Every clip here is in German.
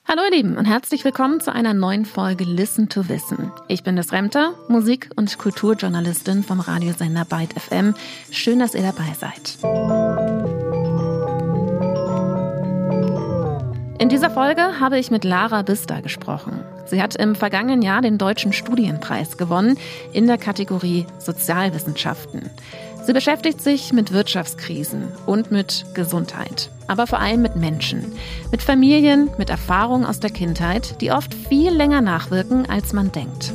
Hallo ihr Lieben und herzlich willkommen zu einer neuen Folge Listen to Wissen. Ich bin Des Remter, Musik- und Kulturjournalistin vom Radiosender Byte FM. Schön, dass ihr dabei seid. In dieser Folge habe ich mit Lara Bister gesprochen. Sie hat im vergangenen Jahr den Deutschen Studienpreis gewonnen in der Kategorie Sozialwissenschaften. Sie beschäftigt sich mit Wirtschaftskrisen und mit Gesundheit, aber vor allem mit Menschen, mit Familien, mit Erfahrungen aus der Kindheit, die oft viel länger nachwirken, als man denkt.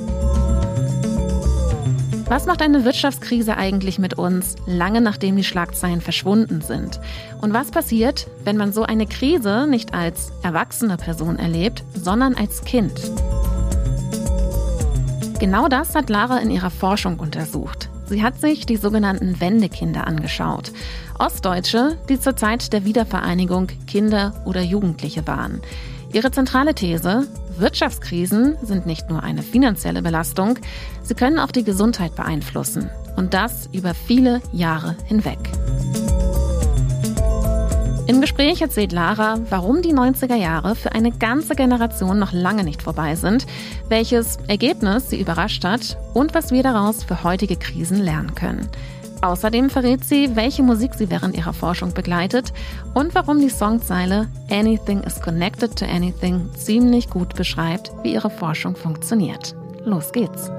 Was macht eine Wirtschaftskrise eigentlich mit uns, lange nachdem die Schlagzeilen verschwunden sind? Und was passiert, wenn man so eine Krise nicht als erwachsene Person erlebt, sondern als Kind? Genau das hat Lara in ihrer Forschung untersucht. Sie hat sich die sogenannten Wendekinder angeschaut. Ostdeutsche, die zur Zeit der Wiedervereinigung Kinder oder Jugendliche waren. Ihre zentrale These: Wirtschaftskrisen sind nicht nur eine finanzielle Belastung, sie können auch die Gesundheit beeinflussen. Und das über viele Jahre hinweg. Im Gespräch erzählt Lara, warum die 90er Jahre für eine ganze Generation noch lange nicht vorbei sind, welches Ergebnis sie überrascht hat und was wir daraus für heutige Krisen lernen können. Außerdem verrät sie, welche Musik sie während ihrer Forschung begleitet und warum die Songzeile Anything is connected to anything ziemlich gut beschreibt, wie ihre Forschung funktioniert. Los geht's!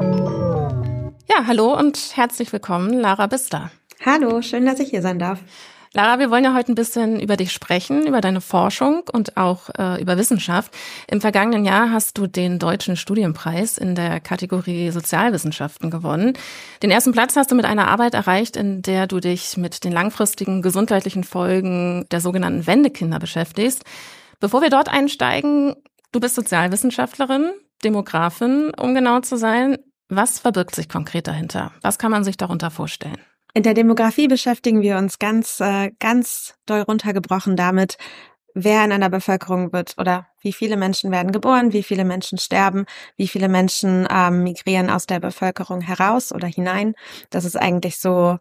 Ja, hallo und herzlich willkommen, Lara Bister. Hallo, schön, dass ich hier sein darf. Lara, wir wollen ja heute ein bisschen über dich sprechen, über deine Forschung und auch über Wissenschaft. Im vergangenen Jahr hast du den Deutschen Studienpreis in der Kategorie Sozialwissenschaften gewonnen. Den ersten Platz hast du mit einer Arbeit erreicht, in der du dich mit den langfristigen gesundheitlichen Folgen der sogenannten Wendekinder beschäftigst. Bevor wir dort einsteigen, du bist Sozialwissenschaftlerin, Demografin, um genau zu sein. Was verbirgt sich konkret dahinter? Was kann man sich darunter vorstellen? In der Demografie beschäftigen wir uns ganz doll runtergebrochen damit, wer in einer Bevölkerung wird oder wie viele Menschen werden geboren, wie viele Menschen sterben, wie viele Menschen migrieren aus der Bevölkerung heraus oder hinein. Das ist eigentlich so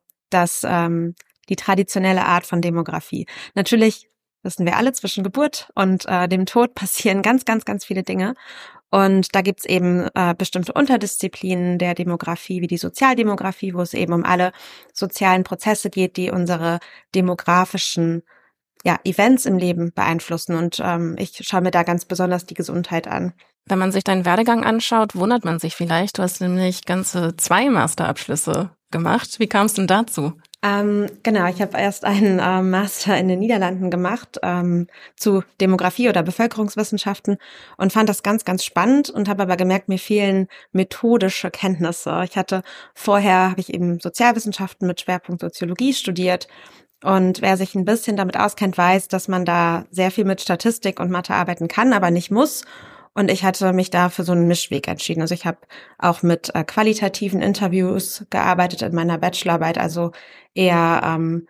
die traditionelle Art von Demografie. Natürlich wissen wir alle, zwischen Geburt und dem Tod passieren ganz viele Dinge. Und da gibt's eben bestimmte Unterdisziplinen der Demografie, wie die Sozialdemografie, wo es eben um alle sozialen Prozesse geht, die unsere demografischen Events im Leben beeinflussen. Und ich schaue mir da ganz besonders die Gesundheit an. Wenn man sich deinen Werdegang anschaut, wundert man sich vielleicht. Du hast nämlich ganze 2 Masterabschlüsse gemacht. Wie kam es denn dazu? Genau, ich habe erst einen Master in den Niederlanden gemacht zu Demografie oder Bevölkerungswissenschaften und fand das ganz spannend und habe aber gemerkt, mir fehlen methodische Kenntnisse. Habe ich eben Sozialwissenschaften mit Schwerpunkt Soziologie studiert. Und wer sich ein bisschen damit auskennt, weiß, dass man da sehr viel mit Statistik und Mathe arbeiten kann, aber nicht muss. Und ich hatte mich da für so einen Mischweg entschieden. Also ich habe auch mit qualitativen Interviews gearbeitet in meiner Bachelorarbeit, also eher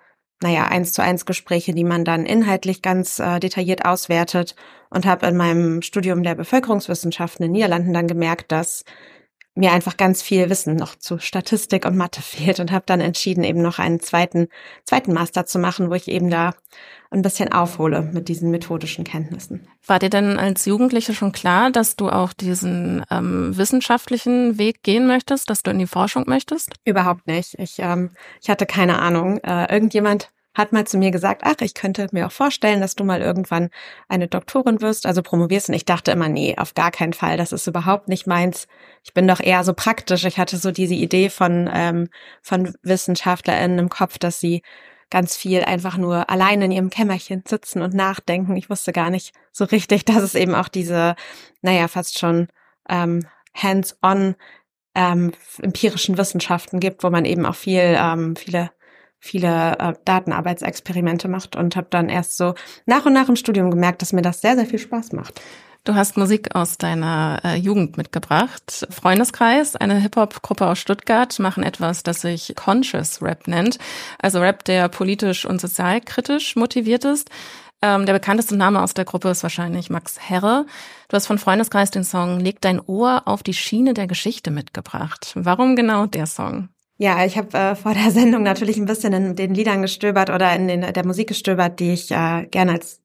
1:1 Gespräche, die man dann inhaltlich ganz detailliert auswertet, und habe in meinem Studium der Bevölkerungswissenschaften in den Niederlanden dann gemerkt, dass mir einfach ganz viel Wissen noch zu Statistik und Mathe fehlt, und habe dann entschieden, eben noch einen zweiten Master zu machen, wo ich eben da ein bisschen aufhole mit diesen methodischen Kenntnissen. War dir denn als Jugendliche schon klar, dass du auch diesen wissenschaftlichen Weg gehen möchtest, dass du in die Forschung möchtest? Überhaupt nicht. Ich hatte keine Ahnung. Irgendjemand hat mal zu mir gesagt, ich könnte mir auch vorstellen, dass du mal irgendwann eine Doktorin wirst, also promovierst. Und ich dachte immer, nee, auf gar keinen Fall. Das ist überhaupt nicht meins. Ich bin doch eher so praktisch. Ich hatte so diese Idee von WissenschaftlerInnen im Kopf, dass sie ganz viel einfach nur alleine in ihrem Kämmerchen sitzen und nachdenken. Ich wusste gar nicht so richtig, dass es eben auch diese, fast schon hands-on empirischen Wissenschaften gibt, wo man eben auch viele Datenarbeitsexperimente macht, und habe dann erst so nach und nach im Studium gemerkt, dass mir das sehr viel Spaß macht. Du hast Musik aus deiner Jugend mitgebracht. Freundeskreis, eine Hip-Hop-Gruppe aus Stuttgart, machen etwas, das sich Conscious Rap nennt. Also Rap, der politisch und sozialkritisch motiviert ist. Der bekannteste Name aus der Gruppe ist wahrscheinlich Max Herre. Du hast von Freundeskreis den Song Leg dein Ohr auf die Schiene der Geschichte mitgebracht. Warum genau der Song? Ja, ich habe vor der Sendung natürlich ein bisschen in den Liedern gestöbert oder in der Musik gestöbert, die ich gerne als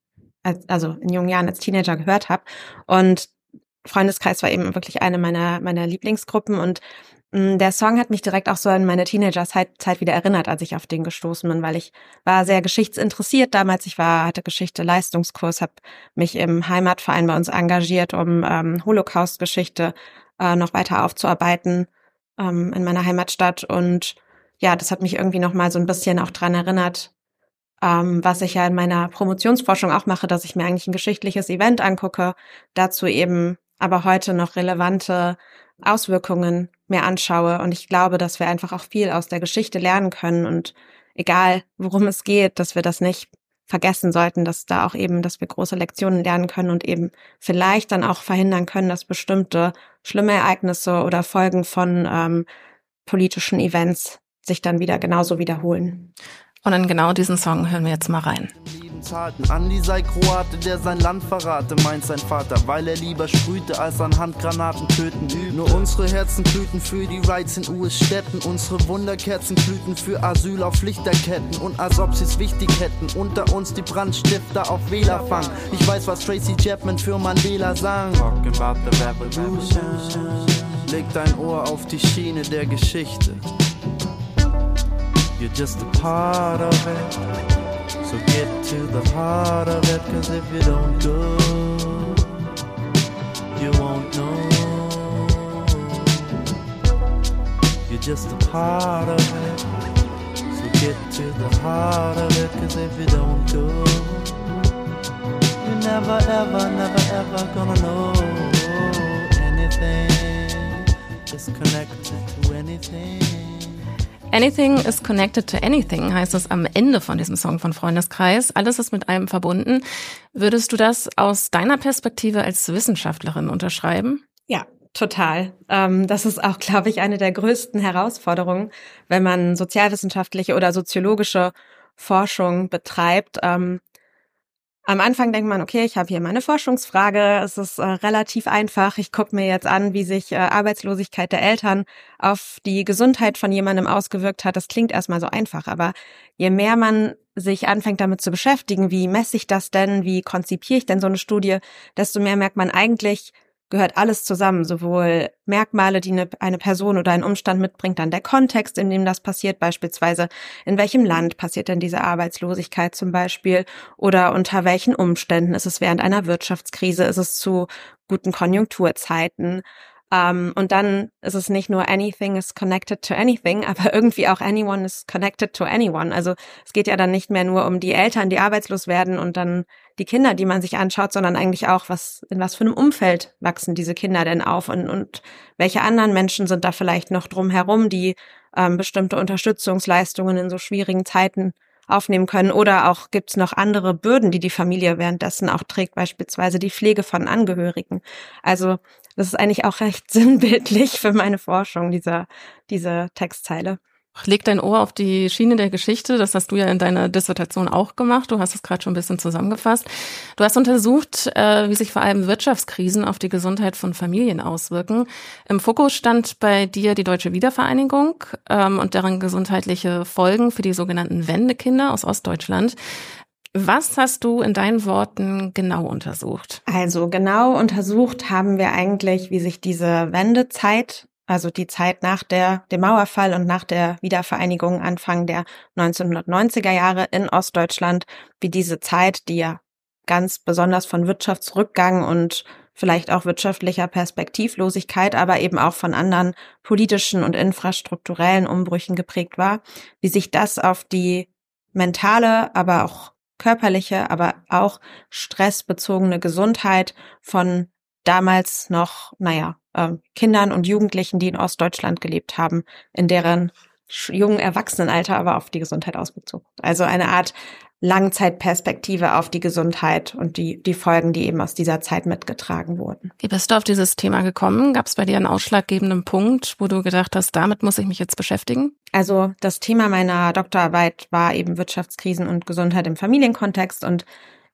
also in jungen Jahren als Teenager gehört habe. Und Freundeskreis war eben wirklich eine meiner Lieblingsgruppen und der Song hat mich direkt auch so an meine Teenagerzeit wieder erinnert, als ich auf den gestoßen bin, weil ich war sehr geschichtsinteressiert damals. Hatte Geschichte-Leistungskurs, habe mich im Heimatverein bei uns engagiert, um Holocaust-Geschichte noch weiter aufzuarbeiten in meiner Heimatstadt. Und ja, das hat mich irgendwie noch mal so ein bisschen auch dran erinnert, was ich ja in meiner Promotionsforschung auch mache, dass ich mir eigentlich ein geschichtliches Event angucke, dazu eben aber heute noch relevante Auswirkungen mir anschaue. Und ich glaube, dass wir einfach auch viel aus der Geschichte lernen können und egal, worum es geht, dass wir das nicht vergessen sollten, dass wir große Lektionen lernen können und eben vielleicht dann auch verhindern können, dass bestimmte schlimme Ereignisse oder Folgen von politischen Events sich dann wieder genauso wiederholen. Und in genau diesen Song hören wir jetzt mal rein. Andi sei Kroate, der sein Land verrate, meint sein Vater, weil er lieber sprühte, als an Handgranaten töten übt. Nur unsere Herzen glühten für die Rights in US-Städten, unsere Wunderkerzen glühten für Asyl auf Lichterketten und als ob sie's wichtig hätten, unter uns die Brandstifter auf Wählerfang. Ich weiß, was Tracy Chapman für Mandela sang. Talking about the revolution. Leg dein Ohr auf die Schiene der Geschichte. You're just a part of it. So get to the heart of it, 'cause if you don't go, you won't know. You're just a part of it. So get to the heart of it, 'cause if you don't go, you're never ever gonna know anything is connected to anything. Anything is connected to anything, heißt es am Ende von diesem Song von Freundeskreis. Alles ist mit allem verbunden. Würdest du das aus deiner Perspektive als Wissenschaftlerin unterschreiben? Ja, total. Das ist auch, glaube ich, eine der größten Herausforderungen, wenn man sozialwissenschaftliche oder soziologische Forschung betreibt. Am Anfang denkt man, okay, ich habe hier meine Forschungsfrage, es ist relativ einfach. Ich gucke mir jetzt an, wie sich Arbeitslosigkeit der Eltern auf die Gesundheit von jemandem ausgewirkt hat. Das klingt erstmal so einfach, aber je mehr man sich anfängt damit zu beschäftigen, wie messe ich das denn, wie konzipiere ich denn so eine Studie, desto mehr merkt man eigentlich, gehört alles zusammen, sowohl Merkmale, die eine Person oder ein Umstand mitbringt, dann der Kontext, in dem das passiert, beispielsweise in welchem Land passiert denn diese Arbeitslosigkeit zum Beispiel oder unter welchen Umständen, ist es während einer Wirtschaftskrise, ist es zu guten Konjunkturzeiten. Und dann ist es nicht nur anything is connected to anything, aber irgendwie auch anyone is connected to anyone. Also es geht ja dann nicht mehr nur um die Eltern, die arbeitslos werden und dann die Kinder, die man sich anschaut, sondern eigentlich auch, in was für einem Umfeld wachsen diese Kinder denn auf und welche anderen Menschen sind da vielleicht noch drumherum, die bestimmte Unterstützungsleistungen in so schwierigen Zeiten aufnehmen können oder auch gibt's noch andere Bürden, die die Familie währenddessen auch trägt, beispielsweise die Pflege von Angehörigen. Also das ist eigentlich auch recht sinnbildlich für meine Forschung, diese Textzeile. Leg dein Ohr auf die Schiene der Geschichte. Das hast du ja in deiner Dissertation auch gemacht. Du hast es gerade schon ein bisschen zusammengefasst. Du hast untersucht, wie sich vor allem Wirtschaftskrisen auf die Gesundheit von Familien auswirken. Im Fokus stand bei dir die Deutsche Wiedervereinigung und deren gesundheitliche Folgen für die sogenannten Wendekinder aus Ostdeutschland. Was hast du in deinen Worten genau untersucht? Also genau untersucht haben wir eigentlich, wie sich diese Wendezeit, also die Zeit nach dem Mauerfall und nach der Wiedervereinigung Anfang der 1990er Jahre in Ostdeutschland, wie diese Zeit, die ja ganz besonders von Wirtschaftsrückgang und vielleicht auch wirtschaftlicher Perspektivlosigkeit, aber eben auch von anderen politischen und infrastrukturellen Umbrüchen geprägt war, wie sich das auf die mentale, aber auch körperliche, aber auch stressbezogene Gesundheit von damals noch, Kindern und Jugendlichen, die in Ostdeutschland gelebt haben, in deren jungen Erwachsenenalter aber auf die Gesundheit ausbezogen. Also eine Art Langzeitperspektive auf die Gesundheit und die Folgen, die eben aus dieser Zeit mitgetragen wurden. Wie bist du auf dieses Thema gekommen? Gab es bei dir einen ausschlaggebenden Punkt, wo du gedacht hast, damit muss ich mich jetzt beschäftigen? Also das Thema meiner Doktorarbeit war eben Wirtschaftskrisen und Gesundheit im Familienkontext und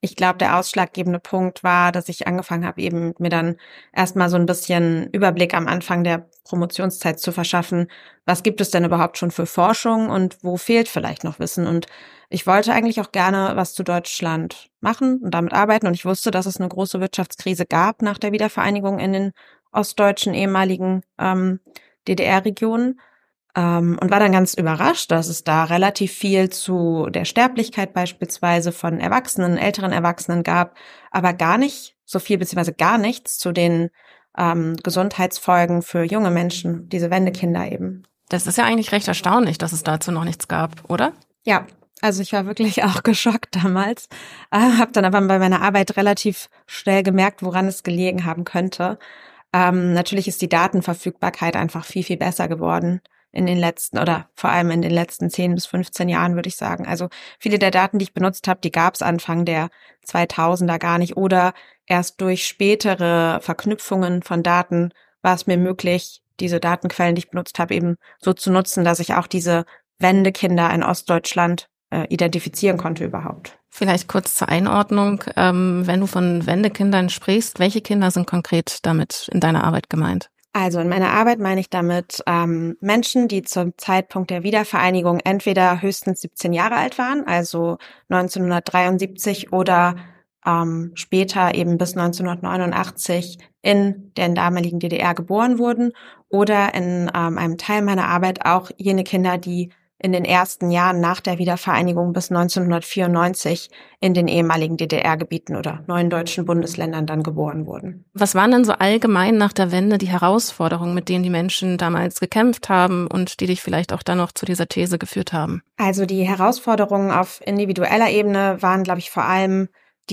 Ich glaube, der ausschlaggebende Punkt war, dass ich angefangen habe, eben mir dann erstmal so ein bisschen Überblick am Anfang der Promotionszeit zu verschaffen. Was gibt es denn überhaupt schon für Forschung und wo fehlt vielleicht noch Wissen? Und ich wollte eigentlich auch gerne was zu Deutschland machen und damit arbeiten. Und ich wusste, dass es eine große Wirtschaftskrise gab nach der Wiedervereinigung in den ostdeutschen ehemaligen DDR-Regionen. Und war dann ganz überrascht, dass es da relativ viel zu der Sterblichkeit beispielsweise von Erwachsenen, älteren Erwachsenen gab, aber gar nicht so viel beziehungsweise gar nichts zu den Gesundheitsfolgen für junge Menschen, diese Wendekinder eben. Das ist ja eigentlich recht erstaunlich, dass es dazu noch nichts gab, oder? Ja, also ich war wirklich auch geschockt damals, habe dann aber bei meiner Arbeit relativ schnell gemerkt, woran es gelegen haben könnte. Natürlich ist die Datenverfügbarkeit einfach viel, viel besser geworden in den letzten oder vor allem in den letzten 10 bis 15 Jahren, würde ich sagen. Also viele der Daten, die ich benutzt habe, die gab es Anfang der 2000er gar nicht oder erst durch spätere Verknüpfungen von Daten war es mir möglich, diese Datenquellen, die ich benutzt habe, eben so zu nutzen, dass ich auch diese Wendekinder in Ostdeutschland identifizieren konnte überhaupt. Vielleicht kurz zur Einordnung, wenn du von Wendekindern sprichst, welche Kinder sind konkret damit in deiner Arbeit gemeint? Also in meiner Arbeit meine ich damit Menschen, die zum Zeitpunkt der Wiedervereinigung entweder höchstens 17 Jahre alt waren, also 1973 oder später eben bis 1989 in der damaligen DDR geboren wurden oder in einem Teil meiner Arbeit auch jene Kinder, die in den ersten Jahren nach der Wiedervereinigung bis 1994 in den ehemaligen DDR-Gebieten oder neuen deutschen Bundesländern dann geboren wurden. Was waren denn so allgemein nach der Wende die Herausforderungen, mit denen die Menschen damals gekämpft haben und die dich vielleicht auch dann noch zu dieser These geführt haben? Also die Herausforderungen auf individueller Ebene waren, glaube ich, vor allem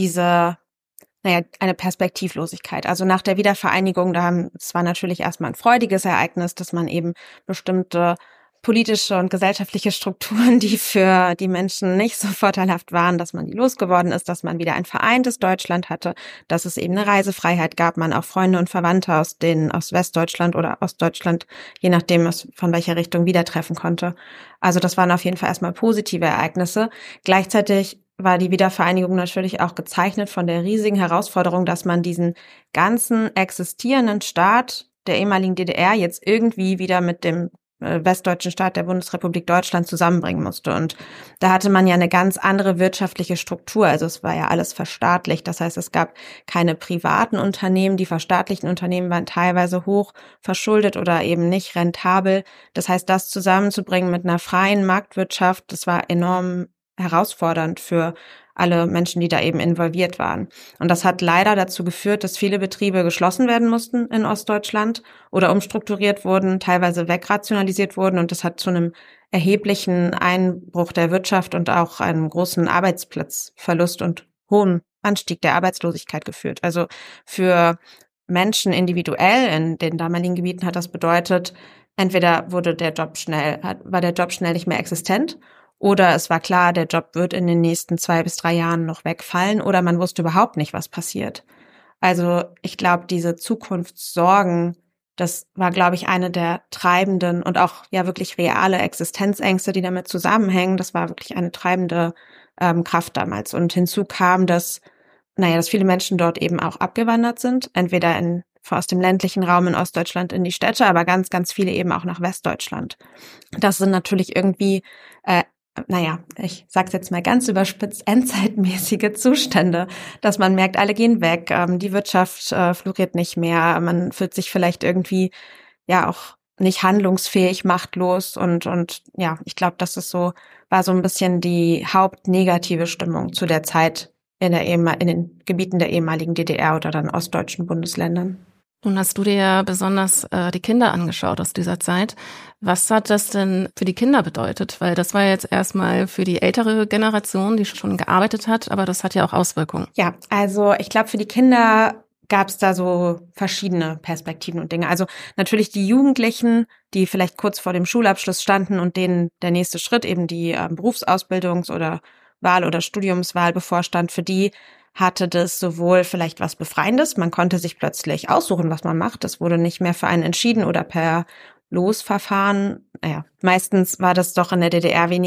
eine Perspektivlosigkeit. Also nach der Wiedervereinigung, es war natürlich erstmal ein freudiges Ereignis, dass man eben bestimmte politische und gesellschaftliche Strukturen, die für die Menschen nicht so vorteilhaft waren, dass man die losgeworden ist, dass man wieder ein vereintes Deutschland hatte, dass es eben eine Reisefreiheit gab, man auch Freunde und Verwandte aus Westdeutschland oder Ostdeutschland, je nachdem von welcher Richtung wieder treffen konnte. Also das waren auf jeden Fall erstmal positive Ereignisse. Gleichzeitig war die Wiedervereinigung natürlich auch gezeichnet von der riesigen Herausforderung, dass man diesen ganzen existierenden Staat der ehemaligen DDR jetzt irgendwie wieder mit dem westdeutschen Staat der Bundesrepublik Deutschland zusammenbringen musste. Und da hatte man ja eine ganz andere wirtschaftliche Struktur. Also es war ja alles verstaatlicht. Das heißt, es gab keine privaten Unternehmen. Die verstaatlichten Unternehmen waren teilweise hoch verschuldet oder eben nicht rentabel. Das heißt, das zusammenzubringen mit einer freien Marktwirtschaft, das war enorm herausfordernd für alle Menschen, die da eben involviert waren. Und das hat leider dazu geführt, dass viele Betriebe geschlossen werden mussten in Ostdeutschland oder umstrukturiert wurden, teilweise wegrationalisiert wurden. Und das hat zu einem erheblichen Einbruch der Wirtschaft und auch einem großen Arbeitsplatzverlust und hohen Anstieg der Arbeitslosigkeit geführt. Also für Menschen individuell in den damaligen Gebieten hat das bedeutet, entweder war der Job schnell nicht mehr existent, oder es war klar, der Job wird in den nächsten 2 bis 3 Jahren noch wegfallen oder man wusste überhaupt nicht, was passiert. Also ich glaube, diese Zukunftssorgen, das war, glaube ich, eine der treibenden und auch ja wirklich reale Existenzängste, die damit zusammenhängen. Das war wirklich eine treibende Kraft damals. Und hinzu kam, dass viele Menschen dort eben auch abgewandert sind, entweder aus dem ländlichen Raum in Ostdeutschland in die Städte, aber ganz, ganz viele eben auch nach Westdeutschland. Das sind natürlich irgendwie ich sag's jetzt mal ganz überspitzt, endzeitmäßige Zustände, dass man merkt, alle gehen weg, die Wirtschaft floriert nicht mehr, man fühlt sich vielleicht irgendwie ja auch nicht handlungsfähig, machtlos und ich glaube, war so ein bisschen die hauptnegative Stimmung zu der Zeit in den Gebieten der ehemaligen DDR oder dann ostdeutschen Bundesländern. Nun hast du dir ja besonders die Kinder angeschaut aus dieser Zeit. Was hat das denn für die Kinder bedeutet? Weil das war jetzt erstmal für die ältere Generation, die schon gearbeitet hat, aber das hat ja auch Auswirkungen. Ja, also ich glaube, für die Kinder gab es da so verschiedene Perspektiven und Dinge. Also natürlich die Jugendlichen, die vielleicht kurz vor dem Schulabschluss standen und denen der nächste Schritt eben die Berufsausbildungs- oder Wahl- oder Studiumswahl bevorstand, für die hatte das sowohl vielleicht was Befreiendes, man konnte sich plötzlich aussuchen, was man macht, das wurde nicht mehr für einen entschieden oder per Losverfahren. Meistens war das doch in der DDR weniger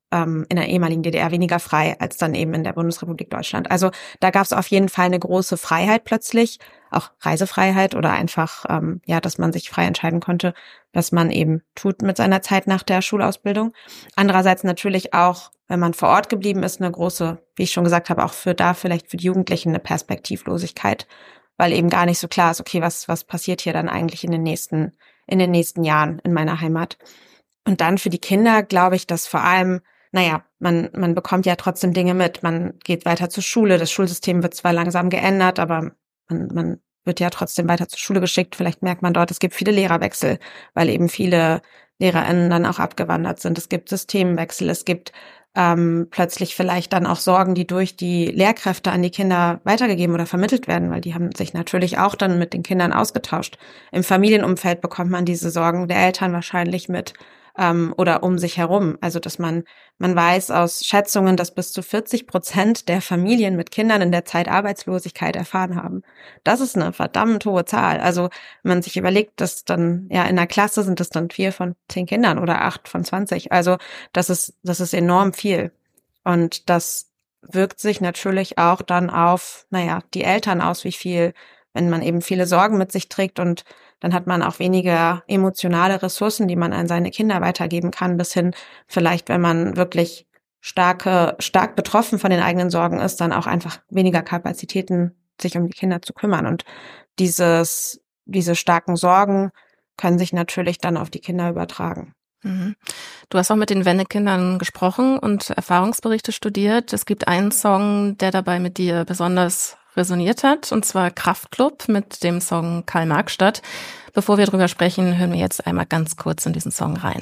in der ehemaligen DDR weniger frei als dann eben in der Bundesrepublik Deutschland. Also da gab es auf jeden Fall eine große Freiheit plötzlich, auch Reisefreiheit oder einfach, dass man sich frei entscheiden konnte, was man eben tut mit seiner Zeit nach der Schulausbildung. Andererseits natürlich auch, wenn man vor Ort geblieben ist, eine große, wie ich schon gesagt habe, auch vielleicht für die Jugendlichen eine Perspektivlosigkeit, weil eben gar nicht so klar ist, okay, was passiert hier dann eigentlich in den nächsten Jahren in meiner Heimat. Und dann für die Kinder glaube ich, dass vor allem, man bekommt ja trotzdem Dinge mit. Man geht weiter zur Schule. Das Schulsystem wird zwar langsam geändert, aber man wird ja trotzdem weiter zur Schule geschickt. Vielleicht merkt man dort, es gibt viele Lehrerwechsel, weil eben viele LehrerInnen dann auch abgewandert sind. Es gibt Systemwechsel. Es gibt plötzlich vielleicht dann auch Sorgen, die durch die Lehrkräfte an die Kinder weitergegeben oder vermittelt werden, weil die haben sich natürlich auch dann mit den Kindern ausgetauscht. Im Familienumfeld bekommt man diese Sorgen der Eltern wahrscheinlich mit oder um sich herum. Also dass man weiß aus Schätzungen, dass bis zu 40% der Familien mit Kindern in der Zeit Arbeitslosigkeit erfahren haben. Das ist eine verdammt hohe Zahl. Also wenn man sich überlegt, dass dann in der Klasse sind es dann 4 von 10 Kindern oder 8 von 20. Also das ist enorm viel. Und das wirkt sich natürlich auch dann auf, die Eltern aus, wenn man eben viele Sorgen mit sich trägt und dann hat man auch weniger emotionale Ressourcen, die man an seine Kinder weitergeben kann, bis hin vielleicht, wenn man wirklich stark betroffen von den eigenen Sorgen ist, dann auch einfach weniger Kapazitäten, sich um die Kinder zu kümmern. Und diese starken Sorgen können sich natürlich dann auf die Kinder übertragen. Du hast auch mit den Wendekindern gesprochen und Erfahrungsberichte studiert. Es gibt einen Song, der dabei mit dir besonders resoniert hat, und zwar Kraftklub mit dem Song Karl-Marx-Stadt. Bevor wir drüber sprechen, hören wir jetzt einmal ganz kurz in diesen Song rein.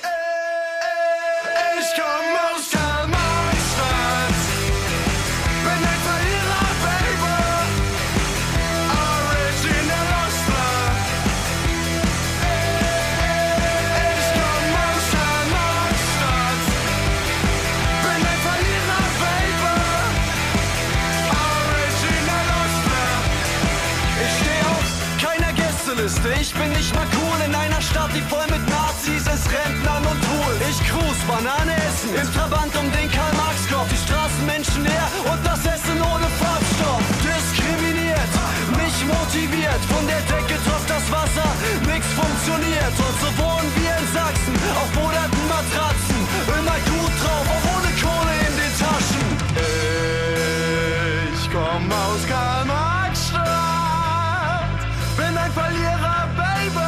Ich bin nicht mal cool in einer Stadt, die voll mit Nazis ist, Rentnern und Pool. Ich cruise, Banane essen, im Trabant um den Karl-Marx-Kopf. Die Straßen menschenleer und das Essen ohne Farbstoff. Diskriminiert, nicht motiviert, von der Decke tropft das Wasser, nix funktioniert. Und so wohnen wir in Sachsen, auf moderten Matratzen. Immer gut drauf, auch ohne Kohle in den Taschen. Ich komm aus Karl-Marx-Stadt, bin ein Verlierer, Baby,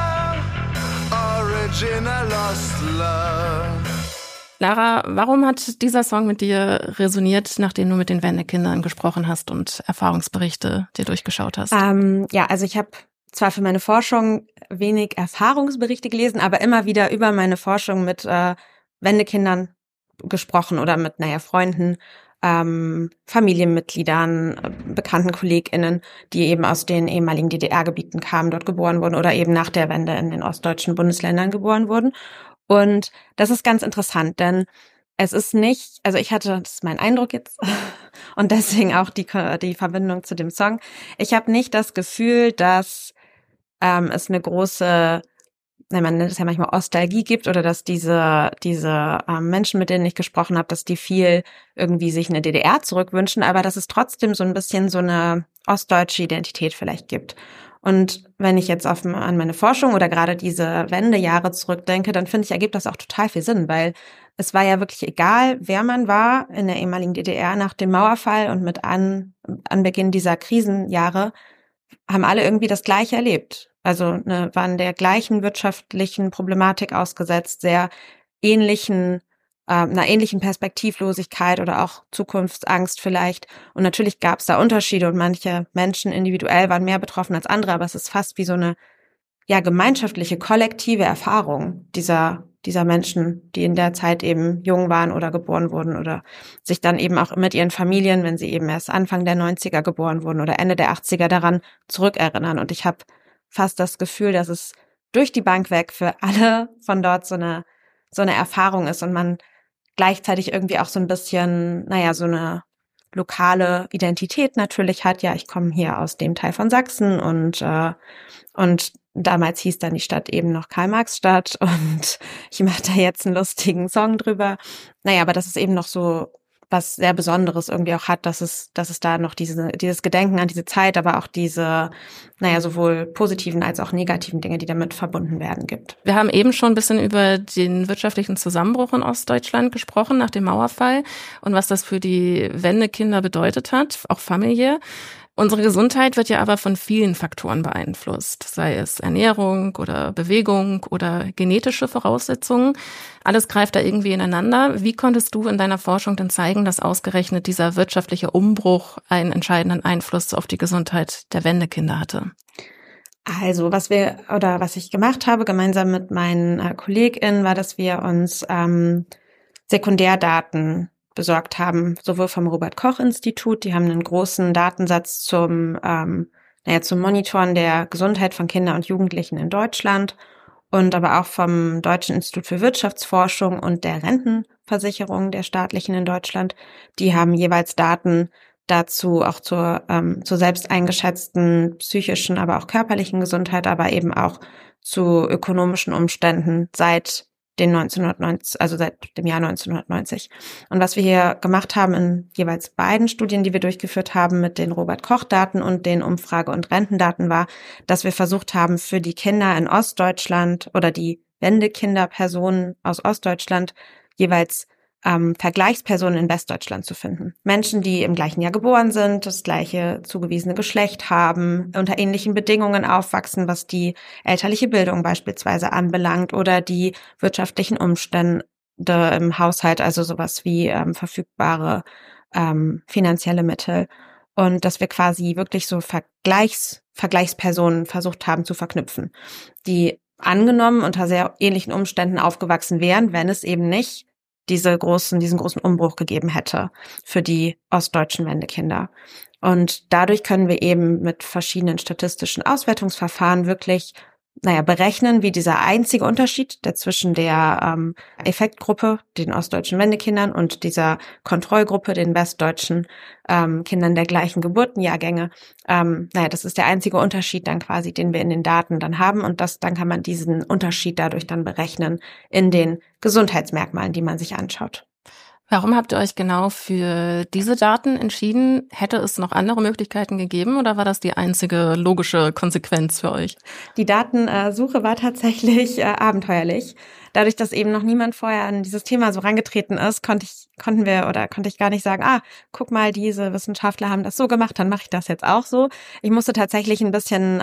Original Hustler. Lara, warum hat dieser Song mit dir resoniert, nachdem du mit den Wendekindern gesprochen hast und Erfahrungsberichte dir durchgeschaut hast? Also ich habe zwar für meine Forschung wenig Erfahrungsberichte gelesen, aber immer wieder über meine Forschung mit Wendekindern gesprochen oder mit, Freunden, Familienmitgliedern, bekannten KollegInnen, die eben aus den ehemaligen DDR-Gebieten kamen, dort geboren wurden oder eben nach der Wende in den ostdeutschen Bundesländern geboren wurden. Und das ist ganz interessant, denn es ist nicht, also das ist mein Eindruck jetzt und deswegen auch die Verbindung zu dem Song. Ich habe nicht das Gefühl, dass es eine große, man nennt es ja manchmal Ostalgie gibt oder dass diese Menschen, mit denen ich gesprochen habe, dass die viel irgendwie sich eine DDR zurückwünschen, aber dass es trotzdem so ein bisschen so eine ostdeutsche Identität vielleicht gibt. Und wenn ich jetzt an meine Forschung oder gerade diese Wendejahre zurückdenke, dann finde ich, ergibt das auch total viel Sinn, weil es war ja wirklich egal, wer man war in der ehemaligen DDR nach dem Mauerfall und mit Anbeginn dieser Krisenjahre, haben alle irgendwie das Gleiche erlebt. Also waren der gleichen wirtschaftlichen Problematik ausgesetzt, einer ähnlichen Perspektivlosigkeit oder auch Zukunftsangst vielleicht. Und natürlich gab es da Unterschiede und manche Menschen individuell waren mehr betroffen als andere, aber es ist fast wie so eine gemeinschaftliche, kollektive Erfahrung dieser Menschen, die in der Zeit eben jung waren oder geboren wurden oder sich dann eben auch mit ihren Familien, wenn sie eben erst Anfang der 90er geboren wurden oder Ende der 80er daran zurückerinnern. Und ich habe fast das Gefühl, dass es durch die Bank weg für alle von dort so eine Erfahrung ist und man gleichzeitig irgendwie auch so ein bisschen, so eine lokale Identität natürlich hat. Ja, ich komme hier aus dem Teil von Sachsen und damals hieß dann die Stadt eben noch Karl-Marx-Stadt und ich mache da jetzt einen lustigen Song drüber. Naja, aber das ist eben noch so was sehr Besonderes irgendwie auch hat, dass es da noch dieses Gedenken an diese Zeit, aber auch diese, sowohl positiven als auch negativen Dinge, die damit verbunden werden, gibt. Wir haben eben schon ein bisschen über den wirtschaftlichen Zusammenbruch in Ostdeutschland gesprochen nach dem Mauerfall und was das für die Wendekinder bedeutet hat, auch familiär. Unsere Gesundheit wird ja aber von vielen Faktoren beeinflusst, sei es Ernährung oder Bewegung oder genetische Voraussetzungen. Alles greift da irgendwie ineinander. Wie konntest du in deiner Forschung denn zeigen, dass ausgerechnet dieser wirtschaftliche Umbruch einen entscheidenden Einfluss auf die Gesundheit der Wendekinder hatte? Also was ich gemacht habe, gemeinsam mit meinen KollegInnen, war, dass wir uns Sekundärdaten besorgt haben, sowohl vom Robert-Koch-Institut, die haben einen großen Datensatz zum Monitoren der Gesundheit von Kindern und Jugendlichen in Deutschland und aber auch vom Deutschen Institut für Wirtschaftsforschung und der Rentenversicherung der staatlichen in Deutschland. Die haben jeweils Daten dazu, auch zur selbst eingeschätzten psychischen, aber auch körperlichen Gesundheit, aber eben auch zu ökonomischen Umständen seit dem Jahr 1990. Und was wir hier gemacht haben in jeweils beiden Studien, die wir durchgeführt haben mit den Robert-Koch-Daten und den Umfrage- und Rentendaten, war, dass wir versucht haben, für die Kinder in Ostdeutschland oder die Wendekinderpersonen aus Ostdeutschland jeweils Vergleichspersonen in Westdeutschland zu finden. Menschen, die im gleichen Jahr geboren sind, das gleiche zugewiesene Geschlecht haben, unter ähnlichen Bedingungen aufwachsen, was die elterliche Bildung beispielsweise anbelangt oder die wirtschaftlichen Umstände im Haushalt, also sowas wie verfügbare finanzielle Mittel. Und dass wir quasi wirklich so Vergleichspersonen versucht haben zu verknüpfen, die angenommen unter sehr ähnlichen Umständen aufgewachsen wären, wenn es eben nicht diesen großen Umbruch gegeben hätte für die ostdeutschen Wendekinder. Und dadurch können wir eben mit verschiedenen statistischen Auswertungsverfahren wirklich berechnen, wie dieser einzige Unterschied, der zwischen der Effektgruppe, den ostdeutschen Wendekindern, und dieser Kontrollgruppe, den westdeutschen Kindern der gleichen Geburtenjahrgänge, das ist der einzige Unterschied dann quasi, den wir in den Daten dann haben, und dann kann man diesen Unterschied dadurch dann berechnen in den Gesundheitsmerkmalen, die man sich anschaut. Warum habt ihr euch genau für diese Daten entschieden? Hätte es noch andere Möglichkeiten gegeben oder war das die einzige logische Konsequenz für euch? Die Datensuche war tatsächlich abenteuerlich. Dadurch, dass eben noch niemand vorher an dieses Thema so rangetreten ist, konnte ich gar nicht sagen, guck mal, diese Wissenschaftler haben das so gemacht, dann mache ich das jetzt auch so. Ich musste tatsächlich ein bisschen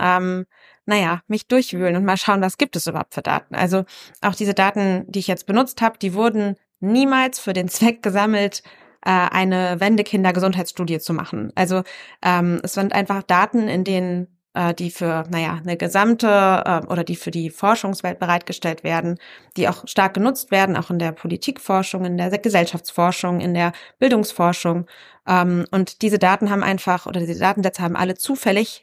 mich durchwühlen und mal schauen, was gibt es überhaupt für Daten. Also auch diese Daten, die ich jetzt benutzt habe, die wurden niemals für den Zweck gesammelt, eine Wendekinder-Gesundheitsstudie zu machen. Also es sind einfach Daten, in denen die für eine gesamte oder die für die Forschungswelt bereitgestellt werden, die auch stark genutzt werden, auch in der Politikforschung, in der Gesellschaftsforschung, in der Bildungsforschung. Und diese Daten diese Datensätze haben alle zufällig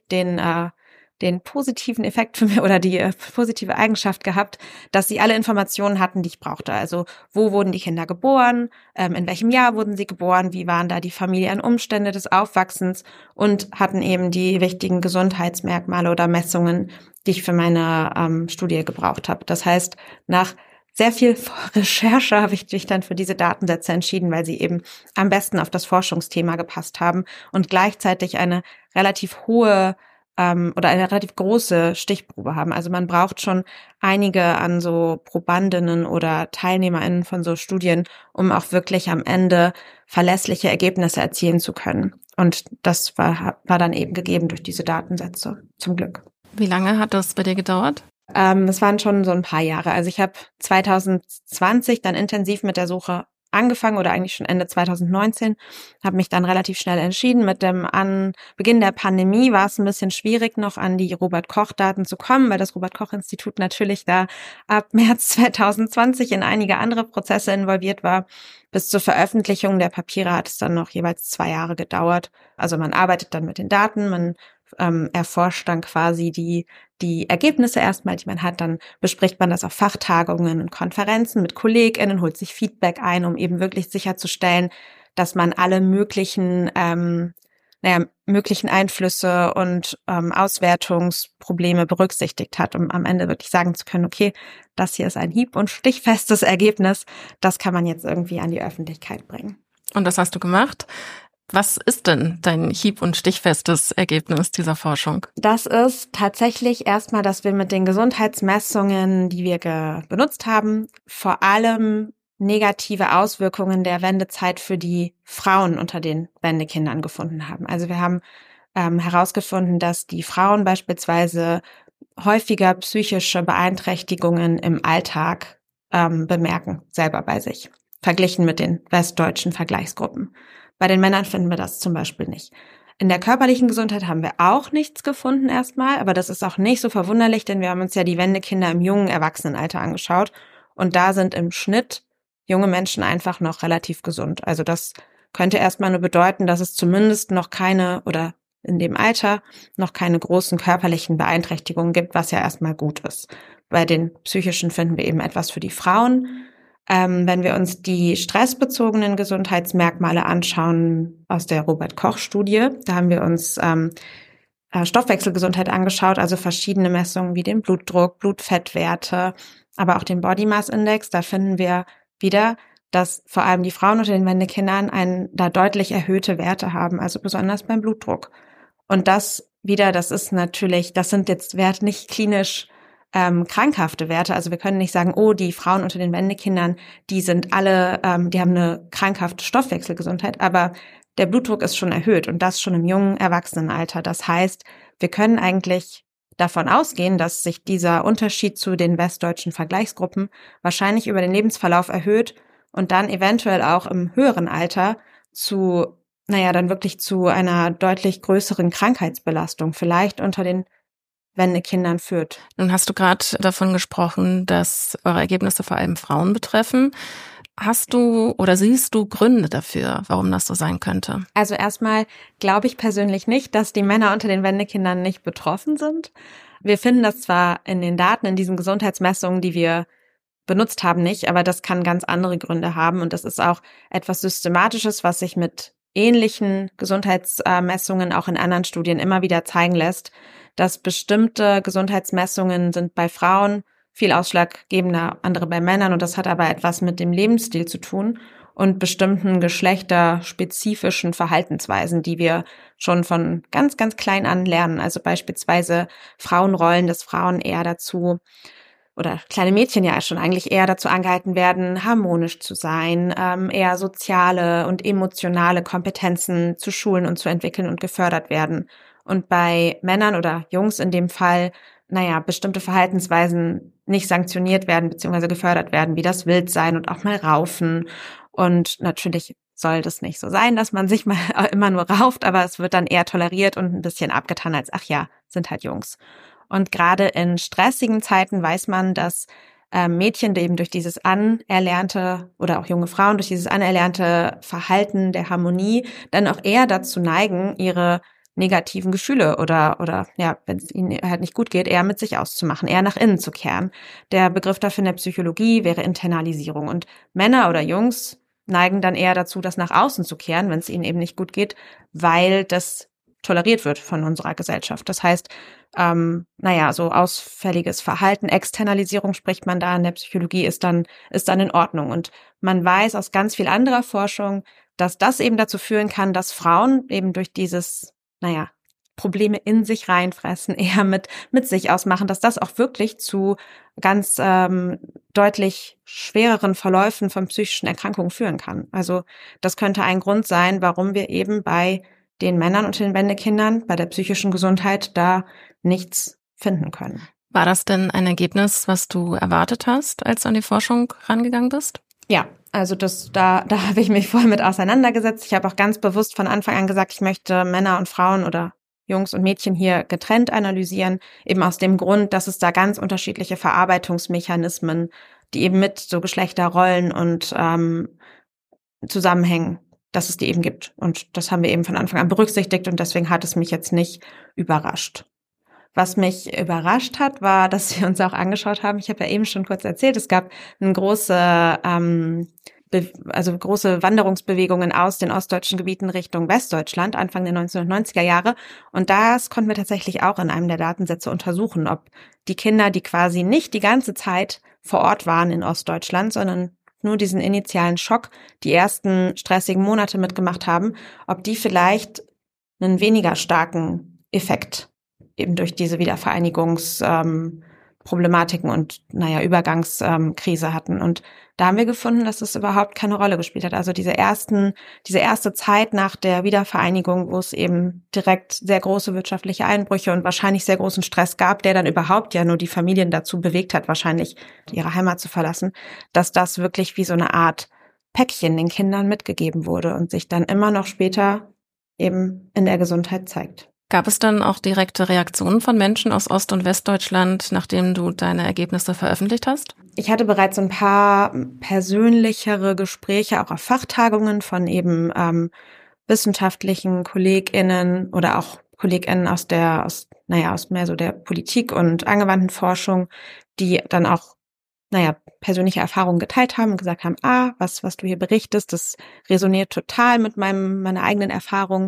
den positiven Effekt für mich oder die positive Eigenschaft gehabt, dass sie alle Informationen hatten, die ich brauchte. Also wo wurden die Kinder geboren, in welchem Jahr wurden sie geboren, wie waren da die familiären Umstände des Aufwachsens und hatten eben die wichtigen Gesundheitsmerkmale oder Messungen, die ich für meine Studie gebraucht habe. Das heißt, nach sehr viel Recherche habe ich mich dann für diese Datensätze entschieden, weil sie eben am besten auf das Forschungsthema gepasst haben und gleichzeitig eine relativ hohe oder eine relativ große Stichprobe haben. Also man braucht schon einige an so Probandinnen oder TeilnehmerInnen von so Studien, um auch wirklich am Ende verlässliche Ergebnisse erzielen zu können. Und das war dann eben gegeben durch diese Datensätze, zum Glück. Wie lange hat das bei dir gedauert? Es waren schon so ein paar Jahre. Also ich habe 2020 dann intensiv mit der Suche angefangen oder eigentlich schon Ende 2019, habe mich dann relativ schnell entschieden. Mit dem Beginn der Pandemie war es ein bisschen schwierig, noch an die Robert-Koch-Daten zu kommen, weil das Robert-Koch-Institut natürlich da ab März 2020 in einige andere Prozesse involviert war. Bis zur Veröffentlichung der Papiere hat es dann noch jeweils 2 Jahre gedauert. Also man arbeitet dann mit den Daten, man erforscht dann quasi die Ergebnisse erstmal, die man hat, dann bespricht man das auf Fachtagungen und Konferenzen mit KollegInnen, holt sich Feedback ein, um eben wirklich sicherzustellen, dass man alle möglichen möglichen Einflüsse und Auswertungsprobleme berücksichtigt hat, um am Ende wirklich sagen zu können, okay, das hier ist ein hieb- und stichfestes Ergebnis, das kann man jetzt irgendwie an die Öffentlichkeit bringen. Und das hast du gemacht. Was ist denn dein hieb- und stichfestes Ergebnis dieser Forschung? Das ist tatsächlich erstmal, dass wir mit den Gesundheitsmessungen, die wir benutzt haben, vor allem negative Auswirkungen der Wendezeit für die Frauen unter den Wendekindern gefunden haben. Also wir haben herausgefunden, dass die Frauen beispielsweise häufiger psychische Beeinträchtigungen im Alltag bemerken, selber bei sich, verglichen mit den westdeutschen Vergleichsgruppen. Bei den Männern finden wir das zum Beispiel nicht. In der körperlichen Gesundheit haben wir auch nichts gefunden erstmal, aber das ist auch nicht so verwunderlich, denn wir haben uns ja die Wendekinder im jungen Erwachsenenalter angeschaut und da sind im Schnitt junge Menschen einfach noch relativ gesund. Also das könnte erstmal nur bedeuten, dass es zumindest noch keine oder in dem Alter noch keine großen körperlichen Beeinträchtigungen gibt, was ja erstmal gut ist. Bei den psychischen finden wir eben etwas für die Frauen. Wenn wir uns die stressbezogenen Gesundheitsmerkmale anschauen aus der Robert-Koch-Studie, da haben wir uns Stoffwechselgesundheit angeschaut, also verschiedene Messungen wie den Blutdruck, Blutfettwerte, aber auch den Body Mass Index. Da finden wir wieder, dass vor allem die Frauen unter den Wendekindern da deutlich erhöhte Werte haben, also besonders beim Blutdruck. Und das sind jetzt Werte nicht klinisch krankhafte Werte. Also wir können nicht sagen, oh, die Frauen unter den Wendekindern, die sind alle, die haben eine krankhafte Stoffwechselgesundheit, aber der Blutdruck ist schon erhöht und das schon im jungen Erwachsenenalter. Das heißt, wir können eigentlich davon ausgehen, dass sich dieser Unterschied zu den westdeutschen Vergleichsgruppen wahrscheinlich über den Lebensverlauf erhöht und dann eventuell auch im höheren Alter dann wirklich zu einer deutlich größeren Krankheitsbelastung, vielleicht unter den Wendekindern führt. Nun hast du gerade davon gesprochen, dass eure Ergebnisse vor allem Frauen betreffen. Hast du oder siehst du Gründe dafür, warum das so sein könnte? Also erstmal glaube ich persönlich nicht, dass die Männer unter den Wendekindern nicht betroffen sind. Wir finden das zwar in den Daten, in diesen Gesundheitsmessungen, die wir benutzt haben, nicht, aber das kann ganz andere Gründe haben und das ist auch etwas Systematisches, was sich mit ähnlichen Gesundheitsmessungen auch in anderen Studien immer wieder zeigen lässt, dass bestimmte Gesundheitsmessungen sind bei Frauen viel ausschlaggebender, andere bei Männern und das hat aber etwas mit dem Lebensstil zu tun und bestimmten geschlechterspezifischen Verhaltensweisen, die wir schon von ganz, ganz klein an lernen. Also beispielsweise Frauenrollen, dass Frauen eher dazu oder kleine Mädchen ja schon eigentlich eher dazu angehalten werden, harmonisch zu sein, eher soziale und emotionale Kompetenzen zu schulen und zu entwickeln und gefördert werden. Und bei Männern oder Jungs in dem Fall, bestimmte Verhaltensweisen nicht sanktioniert werden bzw. gefördert werden, wie das Wildsein und auch mal Raufen. Und natürlich soll das nicht so sein, dass man sich mal immer nur rauft, aber es wird dann eher toleriert und ein bisschen abgetan als, ach ja, sind halt Jungs. Und gerade in stressigen Zeiten weiß man, dass Mädchen eben durch dieses anerlernte oder auch junge Frauen durch dieses anerlernte Verhalten der Harmonie dann auch eher dazu neigen, ihre negativen Gefühle oder wenn es ihnen halt nicht gut geht, eher mit sich auszumachen, eher nach innen zu kehren. Der Begriff dafür in der Psychologie wäre Internalisierung. Und Männer oder Jungs neigen dann eher dazu, das nach außen zu kehren, wenn es ihnen eben nicht gut geht, weil das toleriert wird von unserer Gesellschaft. Das heißt, so ausfälliges Verhalten, Externalisierung spricht man da in der Psychologie, ist dann in Ordnung. Und man weiß aus ganz viel anderer Forschung, dass das eben dazu führen kann, dass Frauen eben durch dieses, Probleme in sich reinfressen, eher mit sich ausmachen, dass das auch wirklich zu ganz deutlich schwereren Verläufen von psychischen Erkrankungen führen kann. Also das könnte ein Grund sein, warum wir eben bei den Männern und den Wendekindern bei der psychischen Gesundheit da nichts finden können. War das denn ein Ergebnis, was du erwartet hast, als du an die Forschung rangegangen bist? Ja, also da habe ich mich voll mit auseinandergesetzt. Ich habe auch ganz bewusst von Anfang an gesagt, ich möchte Männer und Frauen oder Jungs und Mädchen hier getrennt analysieren, eben aus dem Grund, dass es da ganz unterschiedliche Verarbeitungsmechanismen, die eben mit so Geschlechterrollen und Zusammenhängen, dass es die eben gibt. Und das haben wir eben von Anfang an berücksichtigt und deswegen hat es mich jetzt nicht überrascht. Was mich überrascht hat, war, dass wir uns auch angeschaut haben, ich habe ja eben schon kurz erzählt, es gab eine große also große Wanderungsbewegungen aus den ostdeutschen Gebieten Richtung Westdeutschland, Anfang der 1990er Jahre. Und das konnten wir tatsächlich auch in einem der Datensätze untersuchen, ob die Kinder, die quasi nicht die ganze Zeit vor Ort waren in Ostdeutschland, sondern nur diesen initialen Schock, die ersten stressigen Monate mitgemacht haben, ob die vielleicht einen weniger starken Effekt eben durch diese Wiedervereinigungsproblematiken und Übergangskrise hatten. Und da haben wir gefunden, dass es überhaupt keine Rolle gespielt hat. Also diese erste Zeit nach der Wiedervereinigung, wo es eben direkt sehr große wirtschaftliche Einbrüche und wahrscheinlich sehr großen Stress gab, der dann überhaupt ja nur die Familien dazu bewegt hat, wahrscheinlich ihre Heimat zu verlassen, dass das wirklich wie so eine Art Päckchen den Kindern mitgegeben wurde und sich dann immer noch später eben in der Gesundheit zeigt. Gab es dann auch direkte Reaktionen von Menschen aus Ost- und Westdeutschland, nachdem du deine Ergebnisse veröffentlicht hast? Ich hatte bereits ein paar persönlichere Gespräche, auch auf Fachtagungen von eben wissenschaftlichen KollegInnen oder auch KollegInnen aus mehr so der Politik und angewandten Forschung, die dann auch persönliche Erfahrungen geteilt haben und gesagt haben, was du hier berichtest, das resoniert total mit meiner eigenen Erfahrung.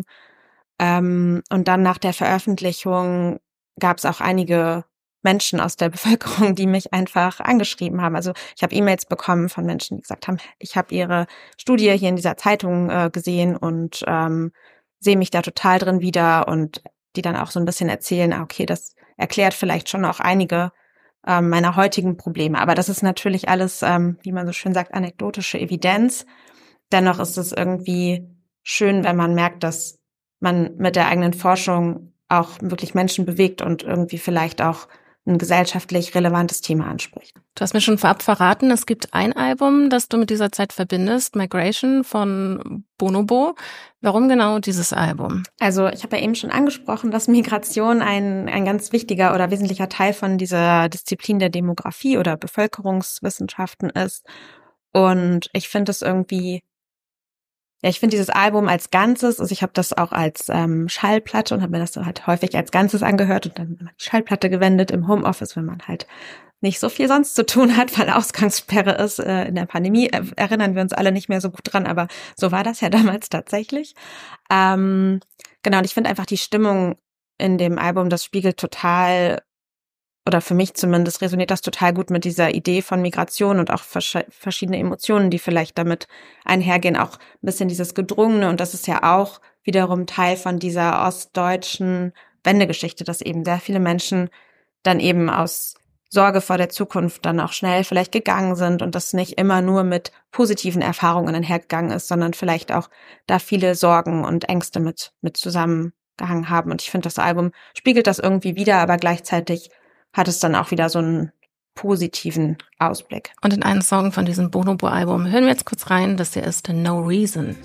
Und dann nach der Veröffentlichung gab es auch einige Menschen aus der Bevölkerung, die mich einfach angeschrieben haben. Also ich habe E-Mails bekommen von Menschen, die gesagt haben, ich habe ihre Studie hier in dieser Zeitung gesehen und sehe mich da total drin wieder, und die dann auch so ein bisschen erzählen, okay, das erklärt vielleicht schon auch einige meiner heutigen Probleme. Aber das ist natürlich alles, wie man so schön sagt, anekdotische Evidenz. Dennoch ist es irgendwie schön, wenn man merkt, dass man mit der eigenen Forschung auch wirklich Menschen bewegt und irgendwie vielleicht auch ein gesellschaftlich relevantes Thema anspricht. Du hast mir schon vorab verraten, es gibt ein Album, das du mit dieser Zeit verbindest, Migration von Bonobo. Warum genau dieses Album? Also ich habe ja eben schon angesprochen, dass Migration ein ganz wichtiger oder wesentlicher Teil von dieser Disziplin der Demografie oder Bevölkerungswissenschaften ist. Und ich finde es irgendwie, ich finde dieses Album als Ganzes, also ich habe das auch als Schallplatte und habe mir das so halt häufig als Ganzes angehört und dann die Schallplatte gewendet im Homeoffice, wenn man halt nicht so viel sonst zu tun hat, weil Ausgangssperre ist. In der Pandemie erinnern wir uns alle nicht mehr so gut dran, aber so war das ja damals tatsächlich. Genau, und ich finde einfach die Stimmung in dem Album, das spiegelt total, oder für mich zumindest resoniert das total gut mit dieser Idee von Migration und auch verschiedene Emotionen, die vielleicht damit einhergehen. Auch ein bisschen dieses Gedrungene, und das ist ja auch wiederum Teil von dieser ostdeutschen Wendegeschichte, dass eben sehr viele Menschen dann eben aus Sorge vor der Zukunft dann auch schnell vielleicht gegangen sind und das nicht immer nur mit positiven Erfahrungen einhergegangen ist, sondern vielleicht auch da viele Sorgen und Ängste mit zusammengehangen haben. Und ich finde, das Album spiegelt das irgendwie wider, aber gleichzeitig hat es dann auch wieder so einen positiven Ausblick. Und in einen Song von diesem Bonobo-Album hören wir jetzt kurz rein, das hier ist No Reason.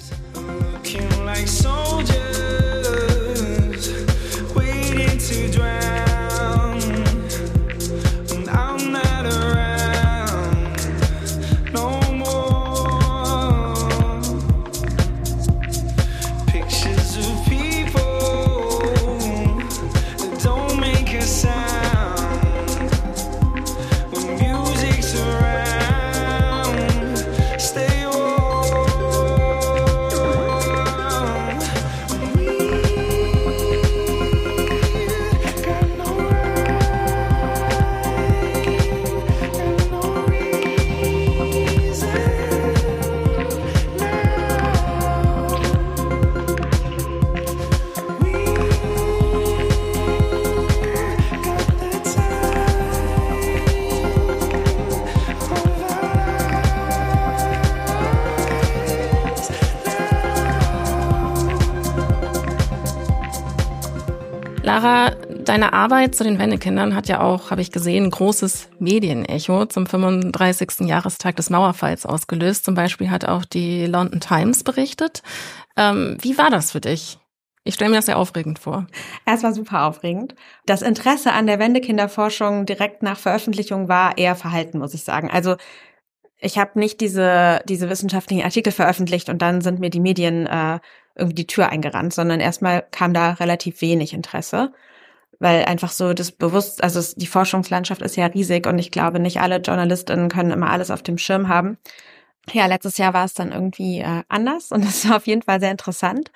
Lara, deine Arbeit zu den Wendekindern hat ja auch, habe ich gesehen, ein großes Medienecho zum 35. Jahrestag des Mauerfalls ausgelöst. Zum Beispiel hat auch die London Times berichtet. Wie war das für dich? Ich stelle mir das sehr aufregend vor. Es war super aufregend. Das Interesse an der Wendekinderforschung direkt nach Veröffentlichung war eher verhalten, muss ich sagen. Also ich habe nicht diese wissenschaftlichen Artikel veröffentlicht und dann sind mir die Medien irgendwie die Tür eingerannt, sondern erstmal kam da relativ wenig Interesse, weil einfach so die Forschungslandschaft ist ja riesig und ich glaube, nicht alle JournalistInnen können immer alles auf dem Schirm haben. Ja, letztes Jahr war es dann irgendwie anders und das war auf jeden Fall sehr interessant.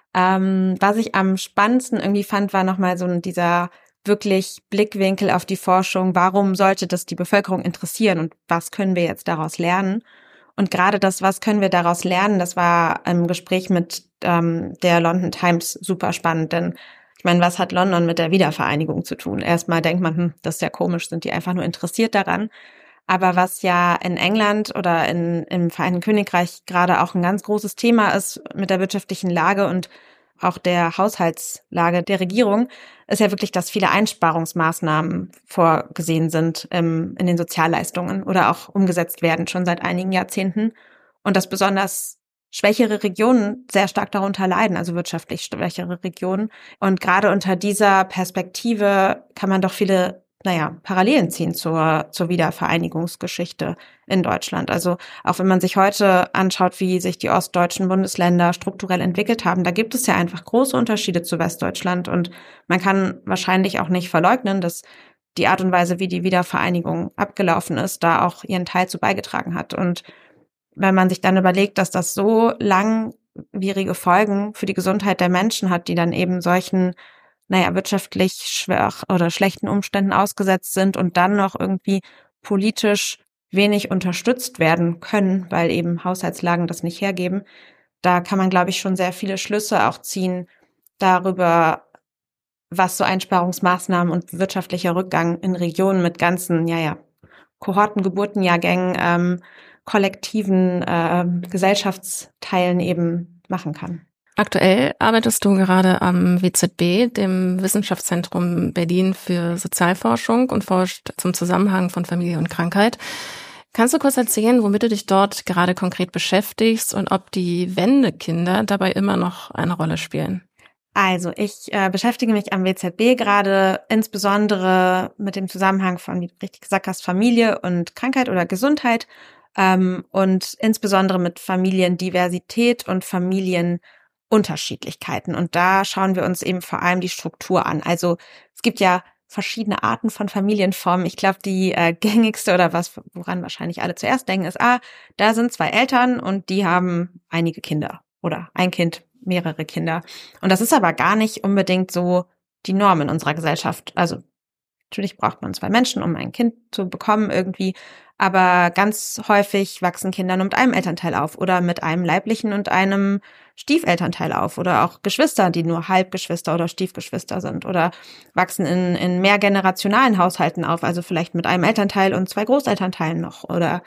Was ich am spannendsten irgendwie fand, war nochmal so dieser wirklich Blickwinkel auf die Forschung. Warum sollte das die Bevölkerung interessieren und was können wir jetzt daraus lernen? Und gerade das, was können wir daraus lernen, das war im Gespräch mit der London Times super spannend, denn ich meine, was hat London mit der Wiedervereinigung zu tun? Erstmal denkt man, das ist ja komisch, sind die einfach nur interessiert daran. Aber was ja in England oder im Vereinigten Königreich gerade auch ein ganz großes Thema ist mit der wirtschaftlichen Lage und auch der Haushaltslage der Regierung, ist ja wirklich, dass viele Einsparungsmaßnahmen vorgesehen sind in den Sozialleistungen oder auch umgesetzt werden schon seit einigen Jahrzehnten. Und dass besonders schwächere Regionen sehr stark darunter leiden, also wirtschaftlich schwächere Regionen. Und gerade unter dieser Perspektive kann man doch viele Parallelen ziehen zur Wiedervereinigungsgeschichte in Deutschland. Also auch wenn man sich heute anschaut, wie sich die ostdeutschen Bundesländer strukturell entwickelt haben, da gibt es ja einfach große Unterschiede zu Westdeutschland und man kann wahrscheinlich auch nicht verleugnen, dass die Art und Weise, wie die Wiedervereinigung abgelaufen ist, da auch ihren Teil zu beigetragen hat. Und wenn man sich dann überlegt, dass das so langwierige Folgen für die Gesundheit der Menschen hat, die dann eben solchen wirtschaftlich schwach oder schlechten Umständen ausgesetzt sind und dann noch irgendwie politisch wenig unterstützt werden können, weil eben Haushaltslagen das nicht hergeben. Da kann man, glaube ich, schon sehr viele Schlüsse auch ziehen darüber, was so Einsparungsmaßnahmen und wirtschaftlicher Rückgang in Regionen mit ganzen, Kohorten, Geburtenjahrgängen, kollektiven Gesellschaftsteilen eben machen kann. Aktuell arbeitest du gerade am WZB, dem Wissenschaftszentrum Berlin für Sozialforschung, und forscht zum Zusammenhang von Familie und Krankheit. Kannst du kurz erzählen, womit du dich dort gerade konkret beschäftigst und ob die Wendekinder dabei immer noch eine Rolle spielen? Also ich beschäftige mich am WZB gerade insbesondere mit dem Zusammenhang von, wie du richtig gesagt hast, Familie und Krankheit oder Gesundheit und insbesondere mit Familiendiversität und Familienunterschiedlichkeiten. Und da schauen wir uns eben vor allem die Struktur an. Also es gibt ja verschiedene Arten von Familienformen. Ich glaube, die gängigste oder woran wahrscheinlich alle zuerst denken, ist, da sind 2 Eltern und die haben einige Kinder oder ein Kind, mehrere Kinder. Und das ist aber gar nicht unbedingt so die Norm in unserer Gesellschaft. Also natürlich braucht man 2 Menschen, um ein Kind zu bekommen irgendwie, aber ganz häufig wachsen Kinder nur mit einem Elternteil auf oder mit einem leiblichen und einem Stiefelternteil auf oder auch Geschwister, die nur Halbgeschwister oder Stiefgeschwister sind oder wachsen in mehrgenerationalen Haushalten auf, also vielleicht mit einem Elternteil und 2 Großelternteilen noch oder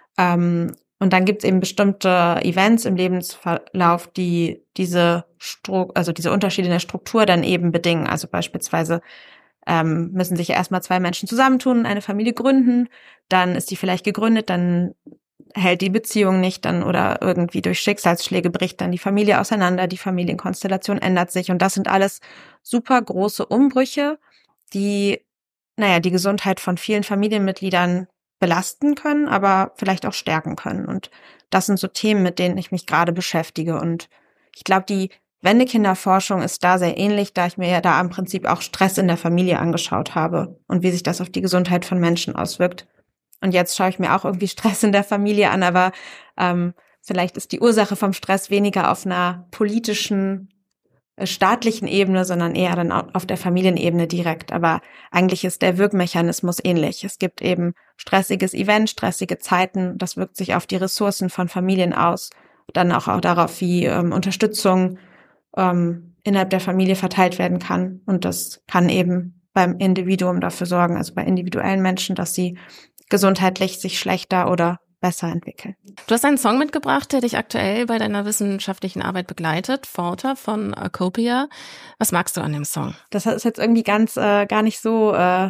und dann gibt's eben bestimmte Events im Lebensverlauf, die diese Unterschiede in der Struktur dann eben bedingen. Also beispielsweise müssen sich ja erstmal 2 Menschen zusammentun, eine Familie gründen, dann ist die vielleicht gegründet, dann hält die Beziehung nicht, dann oder irgendwie durch Schicksalsschläge bricht dann die Familie auseinander, die Familienkonstellation ändert sich und das sind alles super große Umbrüche, die die Gesundheit von vielen Familienmitgliedern belasten können, aber vielleicht auch stärken können. Und das sind so Themen, mit denen ich mich gerade beschäftige. Und ich glaube, die Wendekinderforschung ist da sehr ähnlich, da ich mir ja da im Prinzip auch Stress in der Familie angeschaut habe und wie sich das auf die Gesundheit von Menschen auswirkt. Und jetzt schaue ich mir auch irgendwie Stress in der Familie an, aber vielleicht ist die Ursache vom Stress weniger auf einer politischen, staatlichen Ebene, sondern eher dann auf der Familienebene direkt. Aber eigentlich ist der Wirkmechanismus ähnlich. Es gibt eben stressiges Event, stressige Zeiten. Das wirkt sich auf die Ressourcen von Familien aus. Dann auch darauf, wie Unterstützung innerhalb der Familie verteilt werden kann. Und das kann eben beim Individuum dafür sorgen, also bei individuellen Menschen, dass sie gesundheitlich sich schlechter oder besser entwickeln. Du hast einen Song mitgebracht, der dich aktuell bei deiner wissenschaftlichen Arbeit begleitet, Falter von Copia. Was magst du an dem Song? Das ist jetzt irgendwie gar nicht so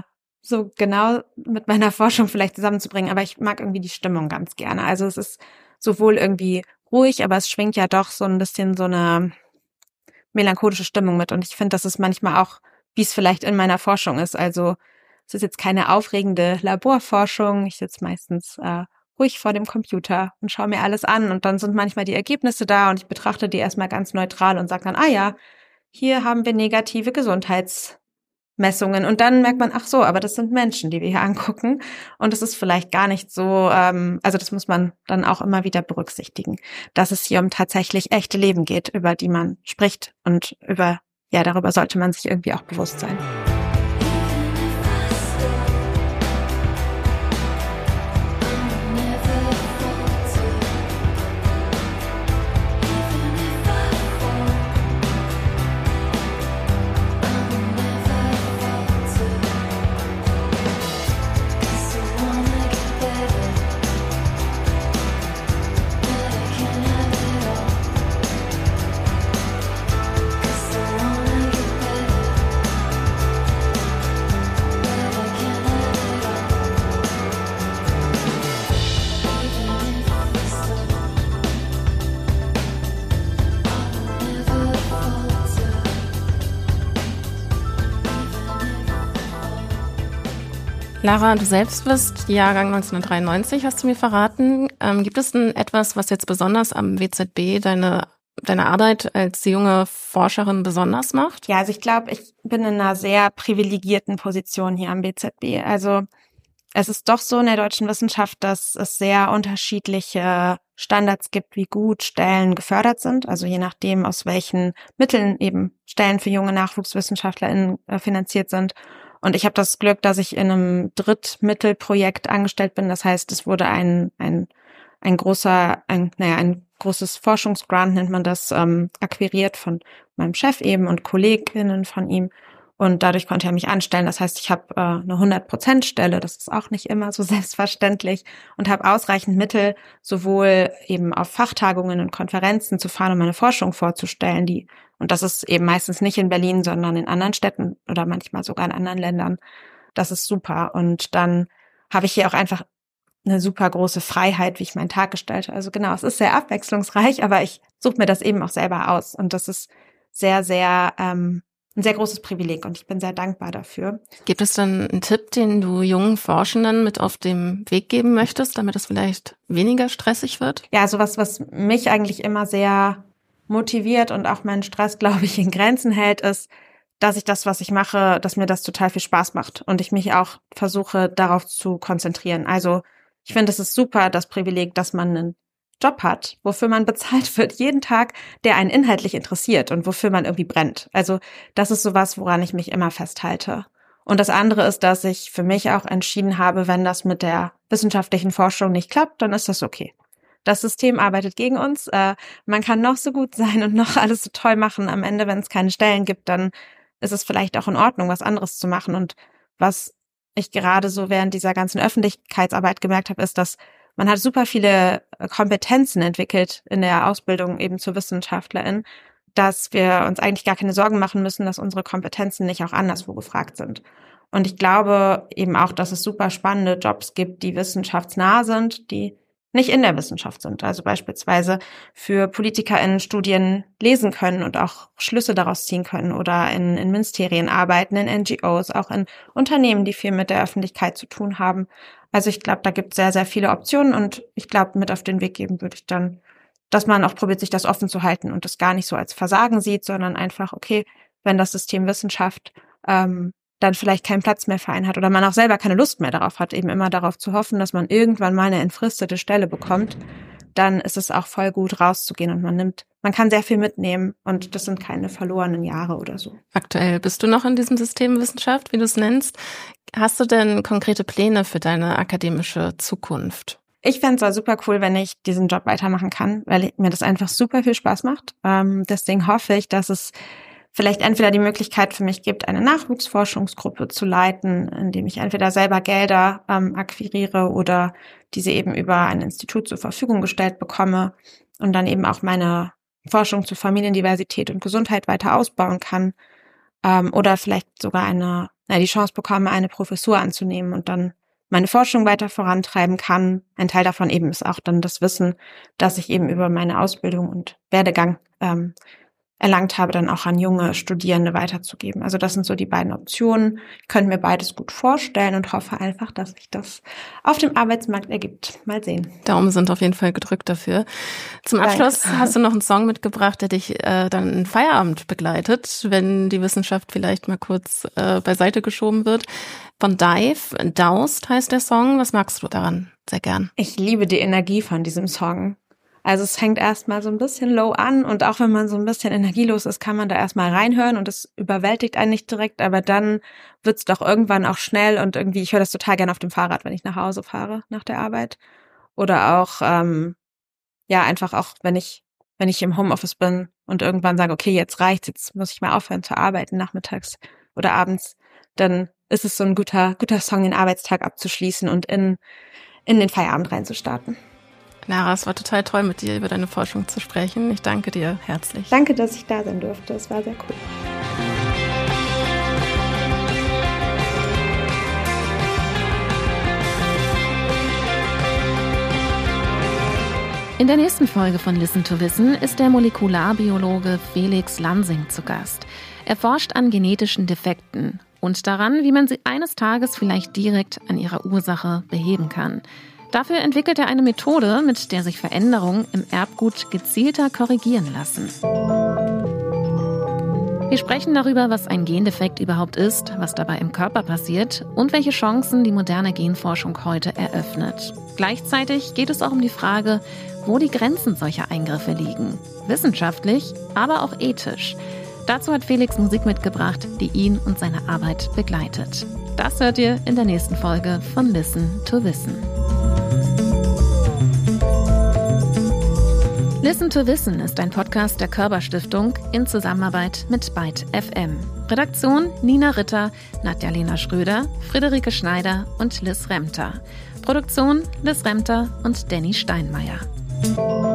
genau mit meiner Forschung vielleicht zusammenzubringen, aber ich mag irgendwie die Stimmung ganz gerne. Also es ist sowohl irgendwie ruhig, aber es schwingt ja doch so ein bisschen so eine melancholische Stimmung mit. Und ich finde, das ist manchmal auch, wie es vielleicht in meiner Forschung ist. Also es ist jetzt keine aufregende Laborforschung. Ich sitze meistens ruhig vor dem Computer und schaue mir alles an und dann sind manchmal die Ergebnisse da und ich betrachte die erstmal ganz neutral und sage dann, hier haben wir negative Gesundheitswerte Messungen. Und dann merkt man, ach so, aber das sind Menschen, die wir hier angucken. Und es ist vielleicht gar nicht so, also das muss man dann auch immer wieder berücksichtigen, dass es hier um tatsächlich echte Leben geht, über die man spricht. Und darüber sollte man sich irgendwie auch bewusst sein. Lara, du selbst bist Jahrgang 1993, hast du mir verraten. Gibt es denn etwas, was jetzt besonders am WZB deine Arbeit als junge Forscherin besonders macht? Ja, also ich glaube, ich bin in einer sehr privilegierten Position hier am WZB. Also es ist doch so in der deutschen Wissenschaft, dass es sehr unterschiedliche Standards gibt, wie gut Stellen gefördert sind. Also je nachdem, aus welchen Mitteln eben Stellen für junge NachwuchswissenschaftlerInnen finanziert sind. Und ich habe das Glück, dass ich in einem Drittmittelprojekt angestellt bin. Das heißt, es wurde ein großes Forschungsgrant, nennt man das, akquiriert von meinem Chef eben und KollegInnen von ihm. Und dadurch konnte er mich anstellen. Das heißt, ich habe eine 100%-Stelle. Das ist auch nicht immer so selbstverständlich. Und habe ausreichend Mittel, sowohl eben auf Fachtagungen und Konferenzen zu fahren, um meine Forschung vorzustellen, und das ist eben meistens nicht in Berlin, sondern in anderen Städten oder manchmal sogar in anderen Ländern. Das ist super. Und dann habe ich hier auch einfach eine super große Freiheit, wie ich meinen Tag gestalte. Also genau, es ist sehr abwechslungsreich, aber ich suche mir das eben auch selber aus. Und das ist sehr, sehr ein sehr großes Privileg und ich bin sehr dankbar dafür. Gibt es dann einen Tipp, den du jungen Forschenden mit auf den Weg geben möchtest, damit es vielleicht weniger stressig wird? Ja, also was mich eigentlich immer sehr motiviert und auch meinen Stress, glaube ich, in Grenzen hält, ist, dass ich das, was ich mache, dass mir das total viel Spaß macht und ich mich auch versuche, darauf zu konzentrieren. Also ich finde, es ist super, das Privileg, dass man einen Job hat, wofür man bezahlt wird, jeden Tag, der einen inhaltlich interessiert und wofür man irgendwie brennt. Also das ist sowas, woran ich mich immer festhalte. Und das andere ist, dass ich für mich auch entschieden habe, wenn das mit der wissenschaftlichen Forschung nicht klappt, dann ist das okay. Das System arbeitet gegen uns. Man kann noch so gut sein und noch alles so toll machen. Am Ende, wenn es keine Stellen gibt, dann ist es vielleicht auch in Ordnung, was anderes zu machen. Und was ich gerade so während dieser ganzen Öffentlichkeitsarbeit gemerkt habe, ist, dass man hat super viele Kompetenzen entwickelt in der Ausbildung eben zur Wissenschaftlerin, dass wir uns eigentlich gar keine Sorgen machen müssen, dass unsere Kompetenzen nicht auch anderswo gefragt sind. Und ich glaube eben auch, dass es super spannende Jobs gibt, die wissenschaftsnah sind, die nicht in der Wissenschaft sind. Also beispielsweise für PolitikerInnen Studien lesen können und auch Schlüsse daraus ziehen können oder in Ministerien arbeiten, in NGOs, auch in Unternehmen, die viel mit der Öffentlichkeit zu tun haben. Also ich glaube, da gibt es sehr, sehr viele Optionen und ich glaube, mit auf den Weg geben würde ich dann, dass man auch probiert, sich das offen zu halten und das gar nicht so als Versagen sieht, sondern einfach, okay, wenn das System Wissenschaft dann vielleicht keinen Platz mehr für einen hat oder man auch selber keine Lust mehr darauf hat, eben immer darauf zu hoffen, dass man irgendwann mal eine entfristete Stelle bekommt, dann ist es auch voll gut rauszugehen und man kann sehr viel mitnehmen und das sind keine verlorenen Jahre oder so. Aktuell bist du noch in diesem System Wissenschaft, wie du es nennst. Hast du denn konkrete Pläne für deine akademische Zukunft? Ich fände es zwar super cool, wenn ich diesen Job weitermachen kann, weil mir das einfach super viel Spaß macht. Deswegen hoffe ich, dass es vielleicht entweder die Möglichkeit für mich gibt, eine Nachwuchsforschungsgruppe zu leiten, indem ich entweder selber Gelder akquiriere oder diese eben über ein Institut zur Verfügung gestellt bekomme und dann eben auch meine Forschung zu Familiendiversität und Gesundheit weiter ausbauen kann. Oder vielleicht sogar die Chance bekomme, eine Professur anzunehmen und dann meine Forschung weiter vorantreiben kann. Ein Teil davon eben ist auch dann das Wissen, das ich eben über meine Ausbildung und Werdegang erlangt habe, dann auch an junge Studierende weiterzugeben. Also das sind so die beiden Optionen. Ich könnte mir beides gut vorstellen und hoffe einfach, dass sich das auf dem Arbeitsmarkt ergibt. Mal sehen. Daumen sind auf jeden Fall gedrückt dafür. Zum Abschluss hast du noch einen Song mitgebracht, der dich dann in Feierabend begleitet, wenn die Wissenschaft vielleicht mal kurz beiseite geschoben wird. Von Dive, Doused heißt der Song. Was magst du daran sehr gern? Ich liebe die Energie von diesem Song. Also es fängt erstmal so ein bisschen low an und auch wenn man so ein bisschen energielos ist, kann man da erstmal reinhören und es überwältigt einen nicht direkt, aber dann wird's doch irgendwann auch schnell und irgendwie, ich höre das total gerne auf dem Fahrrad, wenn ich nach Hause fahre nach der Arbeit. Oder auch, einfach auch, wenn ich im Homeoffice bin und irgendwann sage, okay, jetzt reicht's, jetzt muss ich mal aufhören zu arbeiten nachmittags oder abends, dann ist es so ein guter Song, den Arbeitstag abzuschließen und in den Feierabend reinzustarten. Lara, es war total toll, mit dir über deine Forschung zu sprechen. Ich danke dir herzlich. Danke, dass ich da sein durfte. Es war sehr cool. In der nächsten Folge von Listen to Wissen ist der Molekularbiologe Felix Lansing zu Gast. Er forscht an genetischen Defekten und daran, wie man sie eines Tages vielleicht direkt an ihrer Ursache beheben kann. Dafür entwickelt er eine Methode, mit der sich Veränderungen im Erbgut gezielter korrigieren lassen. Wir sprechen darüber, was ein Gendefekt überhaupt ist, was dabei im Körper passiert und welche Chancen die moderne Genforschung heute eröffnet. Gleichzeitig geht es auch um die Frage, wo die Grenzen solcher Eingriffe liegen. Wissenschaftlich, aber auch ethisch. Dazu hat Felix Musik mitgebracht, die ihn und seine Arbeit begleitet. Das hört ihr in der nächsten Folge von Listen to Wissen. Listen to Wissen ist ein Podcast der Körber Stiftung in Zusammenarbeit mit Byte FM. Redaktion Nina Ritter, Nadja-Lena Schröder, Friederike Schneider und Liz Remter. Produktion Liz Remter und Danny Steinmeier.